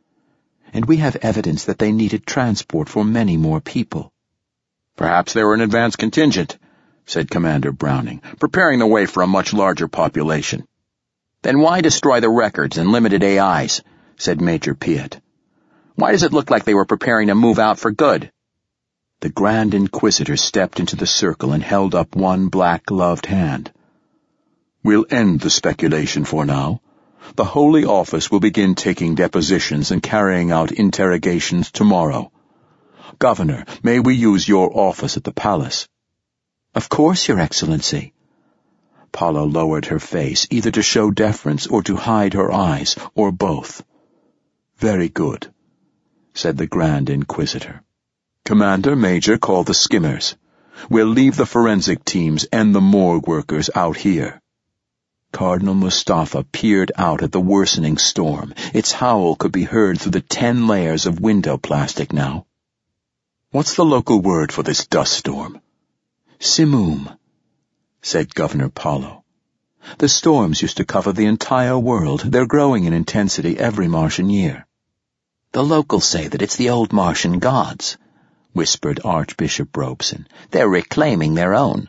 And we have evidence that they needed transport for many more people. Perhaps they were an advance contingent, said Commander Browning, preparing the way for a much larger population. Then why destroy the records and limited A Is, said Major Piet. Why does it look like they were preparing to move out for good? The Grand Inquisitor stepped into the circle and held up one black-gloved hand. We'll end the speculation for now. The Holy Office will begin taking depositions and carrying out interrogations tomorrow. Governor, may we use your office at the palace? Of course, Your Excellency. Paula lowered her face, either to show deference or to hide her eyes, or both. Very good, said the Grand Inquisitor. Commander, Major, call the skimmers. We'll leave the forensic teams and the morgue workers out here. Cardinal Mustafa peered out at the worsening storm. Its howl could be heard through the ten layers of window plastic now. What's the local word for this dust storm? Simoom, said Governor Paulo. The storms used to cover the entire world. They're growing in intensity every Martian year. The locals say that it's the old Martian gods, whispered Archbishop Robeson. They're reclaiming their own.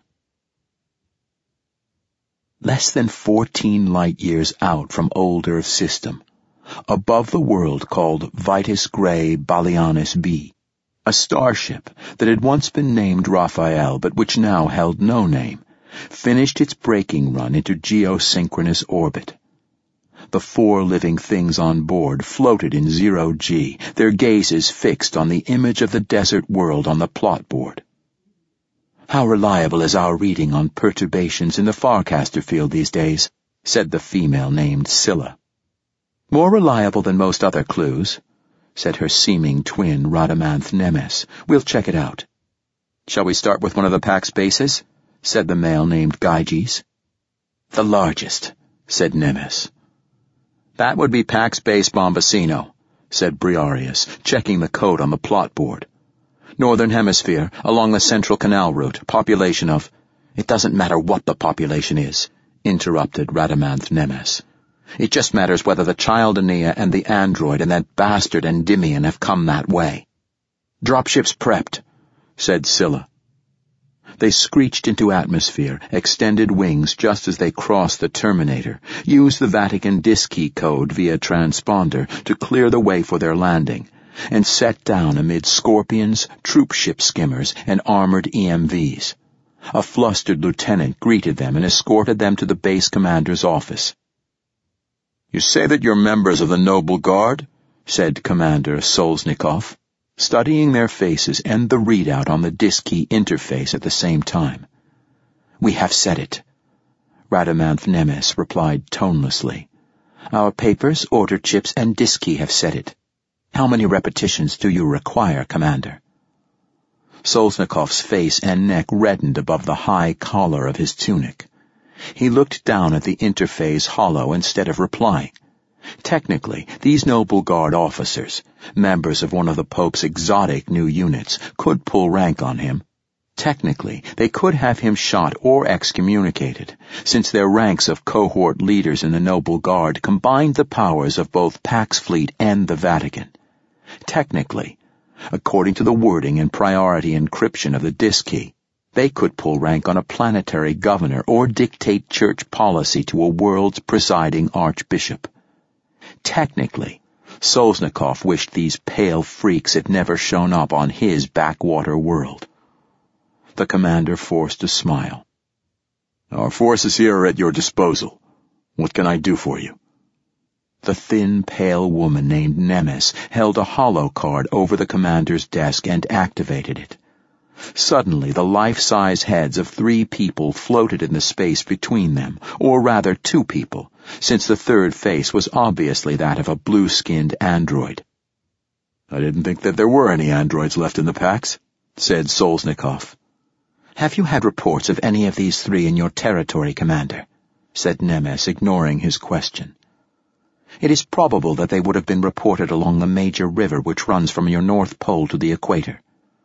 Less than fourteen light-years out from Old Earth System, above the world called Vitus Gray Balianis B, a starship that had once been named Raphael but which now held no name, finished its braking run into geosynchronous orbit. The four living things on board floated in zero G, their gazes fixed on the image of the desert world on the plot board. "How reliable is our reading on perturbations in the Farcaster field these days?" said the female named Scylla. "More reliable than most other clues," said her seeming twin Rhadamanth Nemes. "We'll check it out." "Shall we start with one of the Pax bases?" said the male named Gyges. "The largest," said Nemes. "That would be Pax Base Bombasino," said Briarius, checking the code on the plot board. "Northern Hemisphere, along the Central Canal route, population of—" "It doesn't matter what the population is," interrupted Rhadamanth Nemes. "It just matters whether the child Aeneas and the android and that bastard Endymion have come that way." "Dropships prepped," said Scylla. They screeched into atmosphere, extended wings just as they crossed the Terminator, used the Vatican Diski code via transponder to clear the way for their landing, and set down amid scorpions, troopship skimmers, and armored E M Vs. A flustered lieutenant greeted them and escorted them to the base commander's office. "You say that you're members of the Noble Guard?" said Commander Solznikov, studying their faces and the readout on the Diski interface at the same time. "We have said it," Rhadamanth Nemes replied tonelessly. "Our papers, order chips, and Diski have said it. How many repetitions do you require, Commander?" Solznikov's face and neck reddened above the high collar of his tunic. He looked down at the interface hollow instead of replying. Technically, these Noble Guard officers, members of one of the Pope's exotic new units, could pull rank on him. Technically, they could have him shot or excommunicated, since their ranks of cohort leaders in the Noble Guard combined the powers of both Pax Fleet and the Vatican. Technically, according to the wording and priority encryption of the Diski, they could pull rank on a planetary governor or dictate church policy to a world's presiding archbishop. Technically, Solznikov wished these pale freaks had never shown up on his backwater world. The commander forced a smile. "Our forces here are at your disposal. What can I do for you?" The thin, pale woman named Nemes held a hollow card over the commander's desk and activated it. Suddenly, the life-size heads of three people floated in the space between them, or rather two people, since the third face was obviously that of a blue-skinned android. "I didn't think that there were any androids left in the Pax," said Solznikov. "Have you had reports of any of these three in your territory, Commander?" said Nemes, ignoring his question. "It is probable that they would have been reported along the major river which runs from your North Pole to the equator."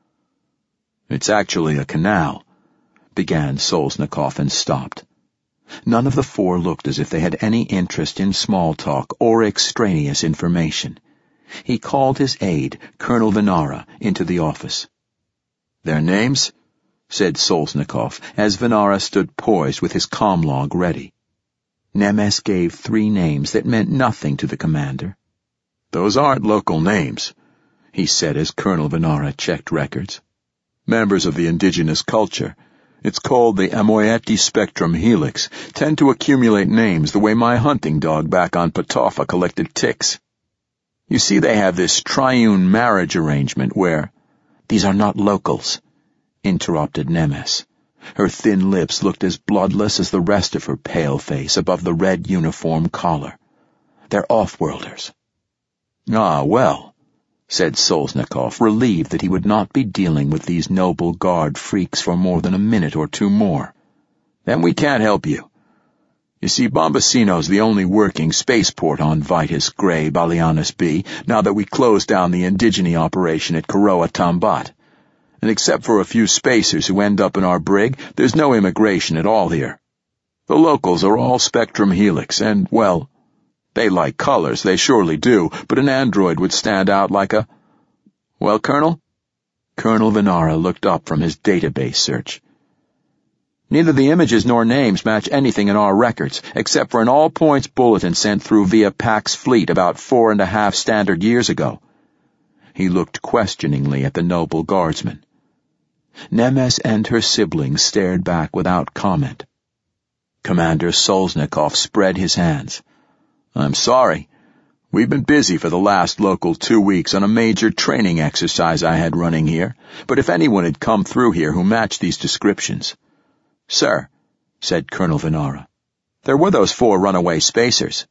"It's actually a canal," began Solznikov and stopped. None of the four looked as if they had any interest in small talk or extraneous information. He called his aide, Colonel Venara, into the office. "Their names?" said Solznikov, as Venara stood poised with his comm log ready. Nemes gave three names that meant nothing to the commander. "Those aren't local names," he said as Colonel Venara checked records. "Members of the indigenous culture, it's called the Amoieti Spectrum Helix, tend to accumulate names the way my hunting dog back on Patofa collected ticks. You see, they have this triune marriage arrangement where—" "These are not locals," interrupted Nemes. Her thin lips looked as bloodless as the rest of her pale face above the red uniform collar. "They're off-worlders." "Ah, well," said Solznikov, relieved that he would not be dealing with these Noble Guard freaks for more than a minute or two more. "Then we can't help you. You see, Bombasino's the only working spaceport on Vitus Gray Balianus B, now that we closed down the Indigene operation at Koroa Tambat. And except for a few spacers who end up in our brig, there's no immigration at all here. The locals are all Spectrum Helix, and, well, they like colors, they surely do, but an android would stand out like a— Well, Colonel?" Colonel Venara looked up from his database search. "Neither the images nor names match anything in our records, except for an all-points bulletin sent through via Pax Fleet about four and a half standard years ago." He looked questioningly at the Noble Guardsman. Nemes and her siblings stared back without comment. Commander Solzhenitsyn spread his hands. I'm sorry. We've been busy for the last local two weeks on a major training exercise I had running here, but if anyone had come through here who matched these descriptions... Sir, said Colonel Venara, there were those four runaway spacers.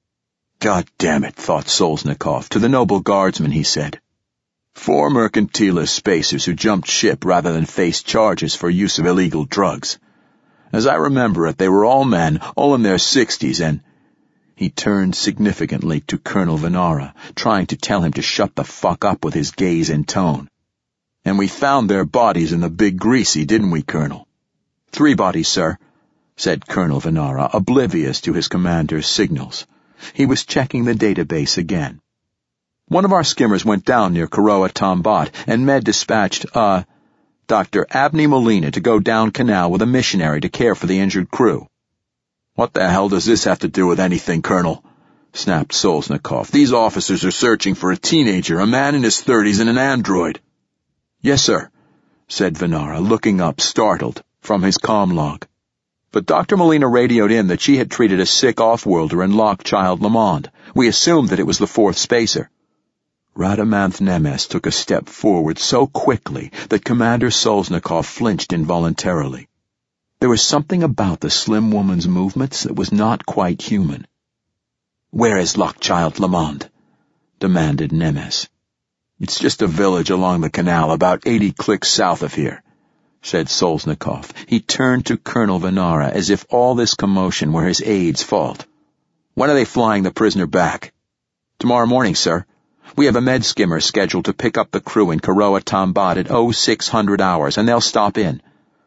God damn it, thought Solzhenitsyn. To the noble guardsman, he said. Four mercantilist spacers who jumped ship rather than face charges for use of illegal drugs. As I remember it, they were all men, all in their sixties, and... He turned significantly to Colonel Venara, trying to tell him to shut the fuck up with his gaze and tone. And we found their bodies in the Big Greasy, didn't we, Colonel? Three bodies, sir, said Colonel Venara, oblivious to his commander's signals. He was checking the database again. One of our skimmers went down near Karoa Tambat, and Med dispatched, uh, Doctor Abney Molina to go down canal with a missionary to care for the injured crew. What the hell does this have to do with anything, Colonel? Snapped Solzhenitsyn. These officers are searching for a teenager, a man in his thirties, and an android. Yes, sir, said Venara, looking up, startled, from his comm log. But Doctor Molina radioed in that she had treated a sick off-worlder in Lockchild Lamond. We assumed that it was the fourth spacer. Radamanth Nemes took a step forward so quickly that Commander Solzhenitsyn flinched involuntarily. There was something about the slim woman's movements that was not quite human. "Where is Lockchild Lamond?" demanded Nemes. "It's just a village along the canal about eighty clicks south of here," said Solzhenitsyn. He turned to Colonel Venara as if all this commotion were his aide's fault. "When are they flying the prisoner back?" "Tomorrow morning, sir. We have a med skimmer scheduled to pick up the crew in Karoa Tambat at oh six hundred hours, and they'll stop in."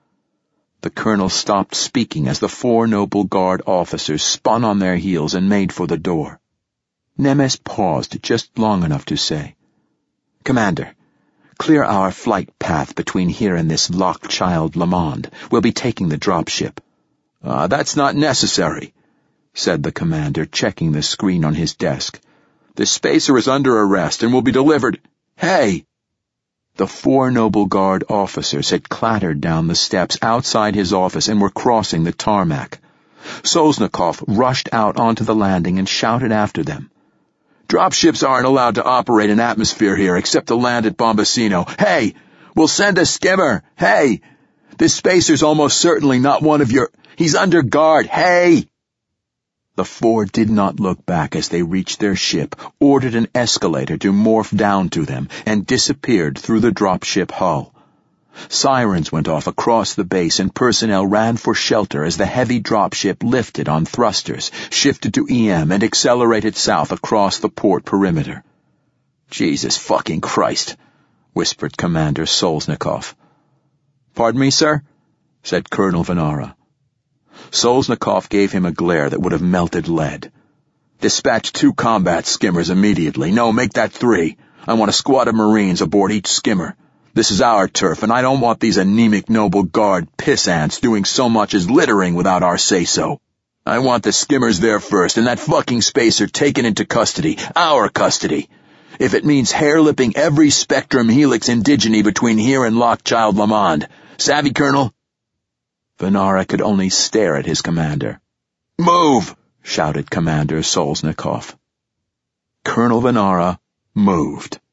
The colonel stopped speaking as the four noble guard officers spun on their heels and made for the door. Nemes paused just long enough to say, "Commander, clear our flight path between here and this Lockchild Lamond. We'll be taking the dropship." Uh, that's not necessary," said the commander, checking the screen on his desk. "The spacer is under arrest and will be delivered—" "Hey!" The four noble guard officers had clattered down the steps outside his office and were crossing the tarmac. Solzhenitsyn rushed out onto the landing and shouted after them. "Dropships aren't allowed to operate in atmosphere here except to land at Bombasino. Hey! We'll send a skimmer! Hey! This spacer's almost certainly not one of your... He's under guard! Hey!" The four did not look back as they reached their ship, ordered an escalator to morph down to them, and disappeared through the dropship hull. Sirens went off across the base and personnel ran for shelter as the heavy dropship lifted on thrusters, shifted to E M, and accelerated south across the port perimeter. "Jesus fucking Christ," whispered Commander Solzhenitsyn. "Pardon me, sir?" said Colonel Venara. Solzhenitsyn gave him a glare that would have melted lead. "Dispatch two combat skimmers immediately. No, make that three. I want a squad of Marines aboard each skimmer. This is our turf, and I don't want these anemic noble guard piss ants doing so much as littering without our say-so. I want the skimmers there first, and that fucking spacer taken into custody. Our custody. If it means hair-lipping every spectrum helix indigene between here and Lockchild Lamond. Savvy, Colonel?" Venara could only stare at his commander. "Move!" shouted Commander Solzhenitsyn. Colonel Venara moved.